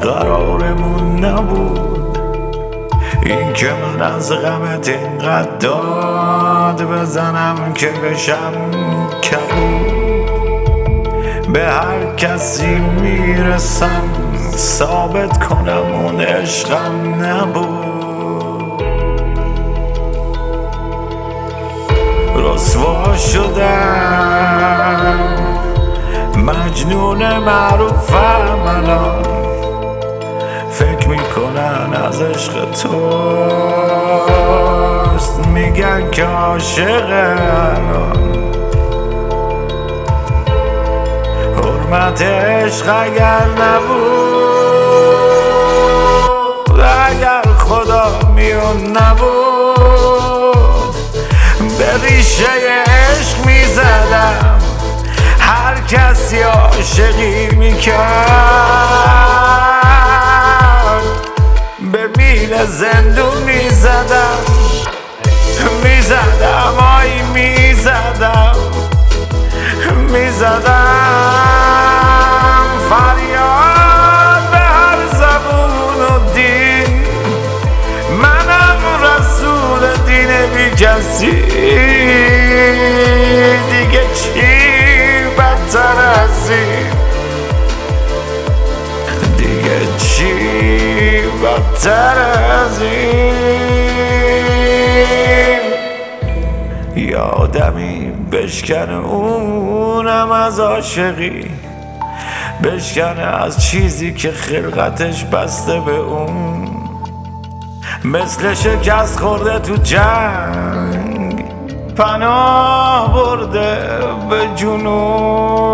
قرارمون نبود این که من از غمت اینقدر داد بزنم که بشم کبود. به هر کسی میرسم ثابت کنم اون عشقم نبود. رسوا شدم مجنون معروفم الان، فکر میکنن از عشق توست، میگن که عاشق الان. حرمت عشق اگر نبود، اگر خدا میون نبود، به ریشه عشق میزدم هر کسی عاشقی میکرد، به میل زندون میزدم آی میزدم فریاد به هر زبون و دین، منم رسول دین بی کسی. دیگه چی بدتر از این، دیگه چی بدتر از این. یادمی بشکنه اونم از عاشقی، بشکنه از چیزی که خلقتش بسته به اون، مثل شکست خورده تو جنگ پناه برده به جنون.